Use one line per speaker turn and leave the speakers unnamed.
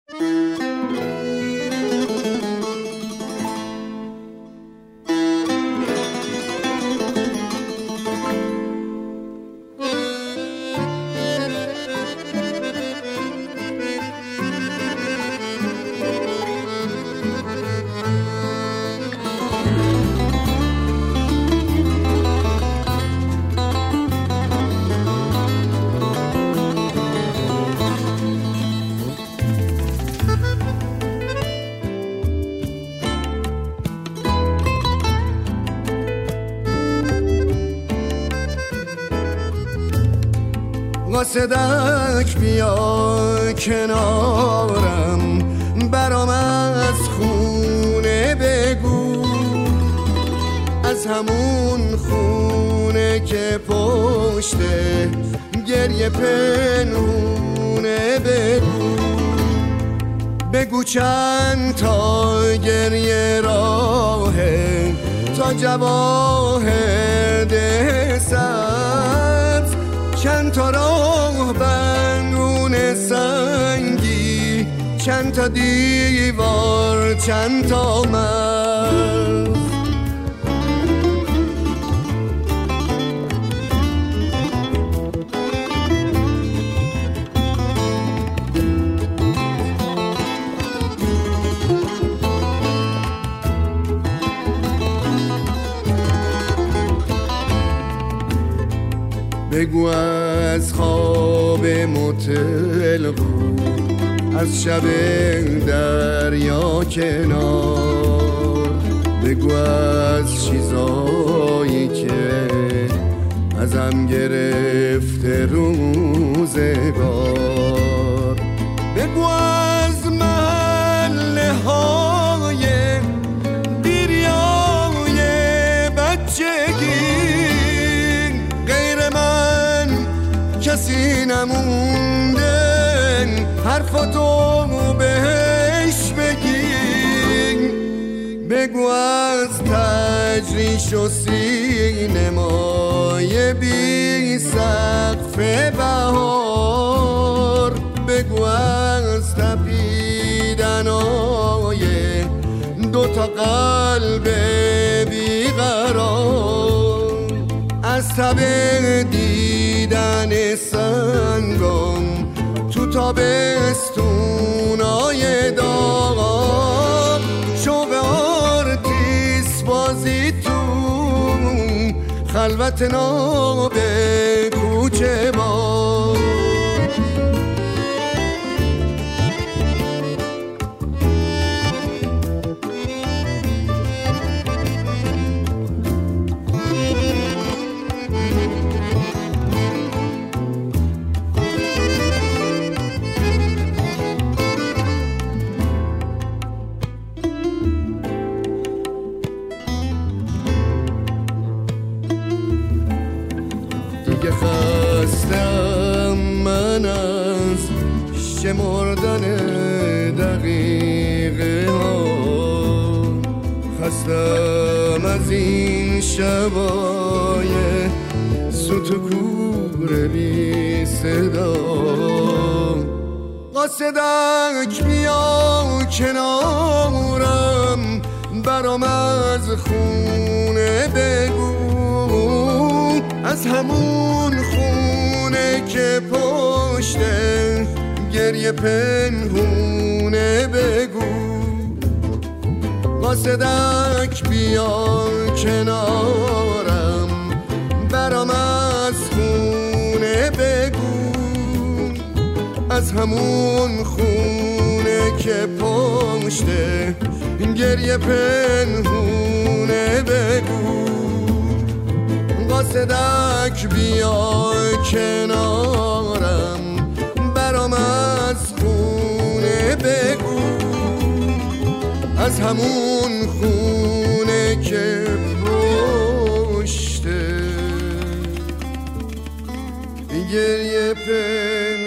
قاصدک بیا کنارم، برام از خونه بگو، از همون خونه که پشته گریه پنهونه بگو. بگو چند تا گریه راهه تا جواهر ده سبز، چند تا راه بندون سنگی، چند تا دیوار، چند تا مرز. بگو از خواب مطلقو، از شب دریا کنار، بگو از چیزایی که ازم گرفته روزگار. بگو از محله های دیریای بچگی، کسی نمونده حرفاتو بهش بگی. بگو از تجریش و سینمای بی سقف بهار، بگو از تپیدنای دوتا قلب بیقرار، از تب دیدن سنگم تو تابستونای داغ، شوق آرتیس بازی تو خلوت ناب کوچه با. خستم من از شمردن دقیقه ها، خستم از این شبای سوت و کور بی صدا. قاصدک بیا کنارم، برام از خونه بگو، از همون خونه که پشته گریه پنهونه بگو. قاصدک بیا کنارم، برام از خونه بگو، از همون خونه که پشته گریه پنهونه بگو. قاصدک بیا کنارم، برام از خونه بگو، از همون خونه که پشته گریه پنهونه